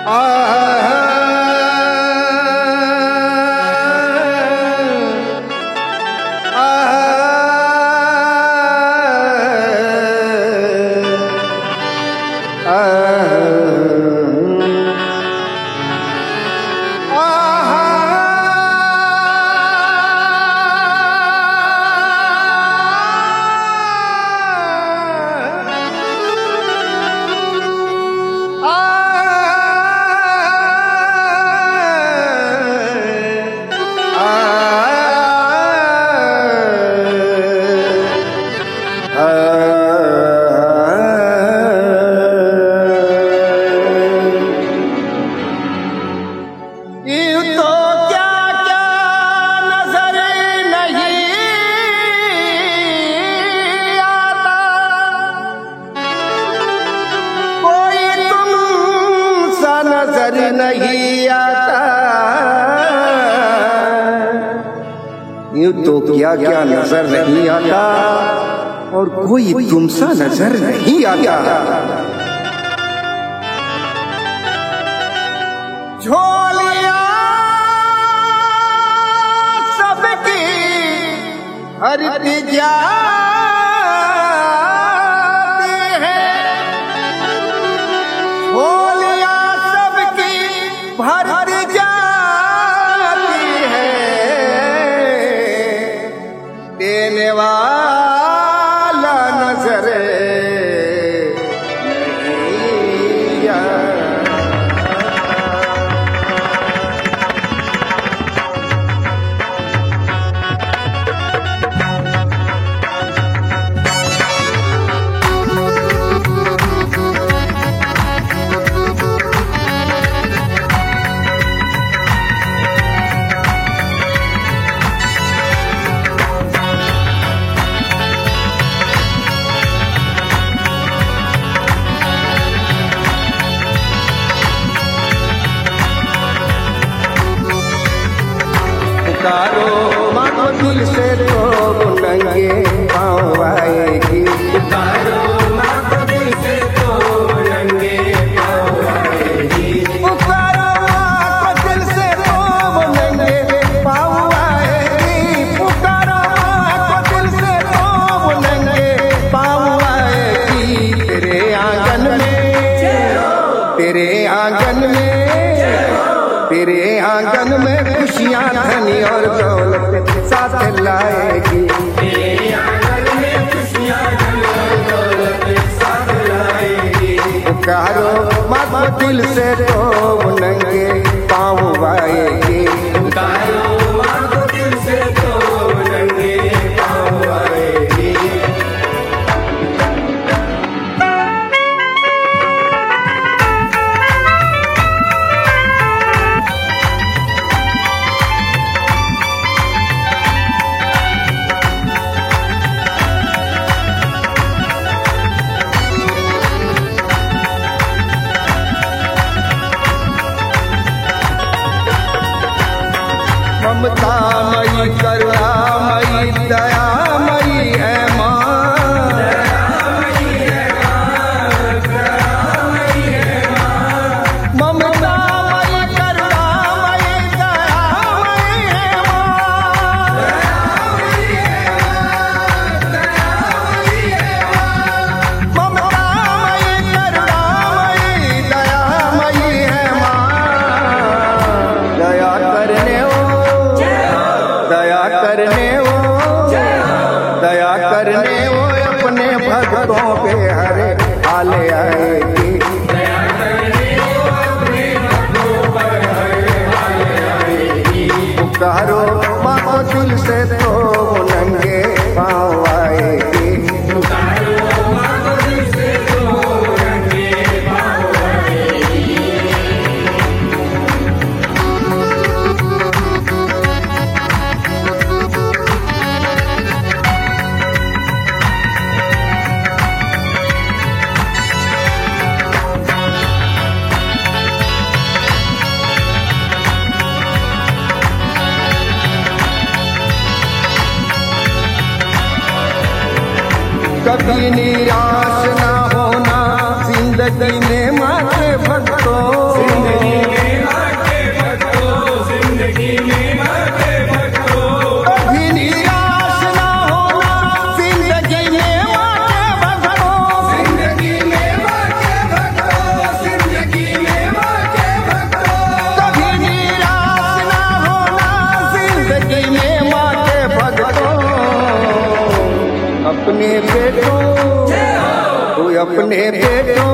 नहीं आता यूं तो क्या क्या नजर नहीं आता और कोई तुमसा नजर नहीं आता। झोलियां सबकी हरती जाती है, झोलियां सबकी भरती जाती है, देने वाला नजर नहीं आता। पुकारो माँ को दिल से तो नंगे पाँव आएगी, पुकारो माँ को दिल से तो नंगे पाँव आएगी, पुकारो माँ को दिल से तो नंगे पाँव आएगी, पुकारो माँ को दिल से तो नंगे पाँव आएगी। तेरे आंगन में, तेरे आंगन में, तेरे आंगन में खुशियां धनी और दौलत साथ लाएगी, तेरे आंगन में खुशियां धनी और दौलत साथ लाएगी। पुकारो माँ दिल से तो नंगे पाँव आएगी, पुकारो माँ दिल से तो नंगे पाँव आएगी। ममतामयी करुणामयी दयामयी है माँ, दयामयी है माँ, दयामयी है माँ। ममतामयी करुणामयी दयामयी है माँ, दयामयी है माँ, दयामयी है माँ। ममतामयी करुणामयी दयामयी है माँ। दया करने दया करने वो, दया करने वो अपने भक्तों पे हरे हाले आएगी, दया करने वो अपने भक्तों पर हरे हाले आएगी। पुकारो माँ को दिल से तो नंगे पाँव आएगी, पुकारो माँ को दिल से तो नंगे पाँव आएगी। कभी निराश ना होना जिंदगी में माँ के भक्तों, अपने बेटों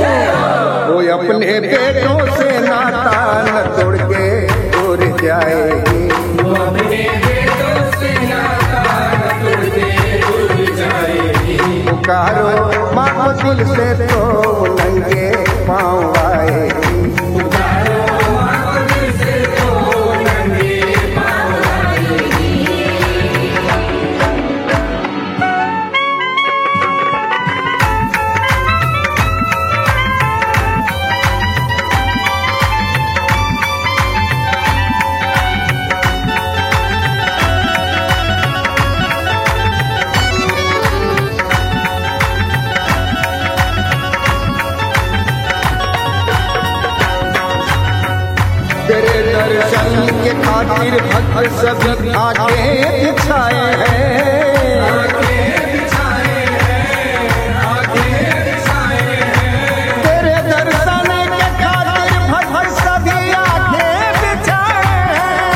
से नाता न तोड़ के दूर जाएगी। वो अपने बेटों से नाता न तोड़ के दूर जाएगी। पुकारो माँ को दिल से तो नंगे पाँव आएगी। पुकारो माँ को दिल से तो नंगे पाँव आएगी। तेरे दर्शन के खातिर भक्त सभी आगे बिछाए हैं। तेरे दर्शन के खातिर भक्त सभी आगे बिछाए हैं।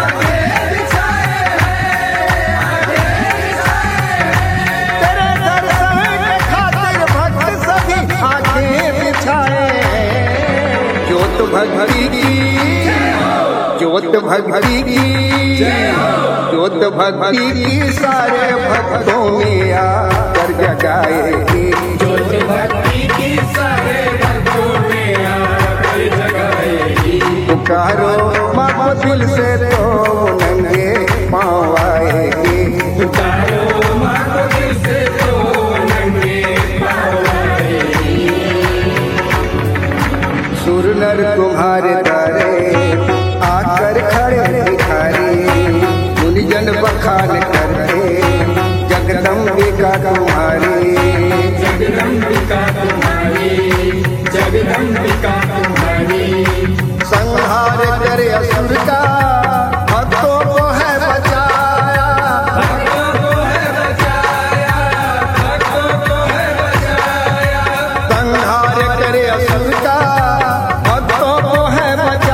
तेरे दर्शन के खातिर भक्त सभी आगे बिछाए हैं। ज्योत भक्ति की सारे भक्तों में आकर जगाएगी। ज्योत भक्ति की सारे भक्तों में आकर जगाएगी। पुकारो माँ को दिल से तो नंगे पाँव आएगी। पुकारो माँ को दिल से तो नंगे पाँव आएगी। सुर नर तुम्हारे तारे आकर खड़े भिखारी, मुनिजन बखान करते जगदम्बिका तुम्हारी। जगदम्बिका तुम्हारी, जगदम्बिका तुम्हारी। संहार करे असुर का भक्तों को है बचाया। भक्तों को है बचाया, भक्तों को है बचाया। संहार करे असुर का भक्तों को है बचाया।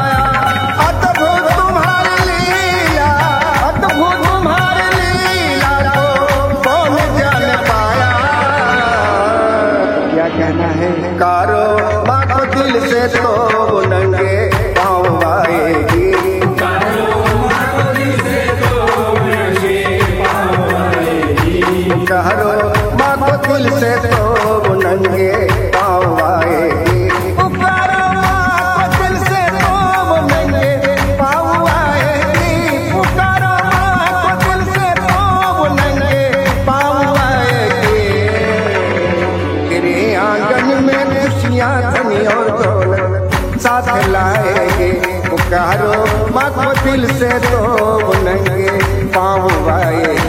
पुकारो माँ को दिल से तो नंगे पाँव आएगी। पुकारो माँ को दिल से तो नंगे पाँव आएगी। पुकारो माँ को दिल से तो नंगे पाँव आएगी। पुकारो माँ को दिल से तो नंगे पाँव आएगी। पुकारो माँ को दिल से तो नंगे पाँव आएगी। तेरे आंगन में धनी और दौलत साथ लाएंगे। पुकारो माँ को दिल से तो नंगे पाँव आएगी।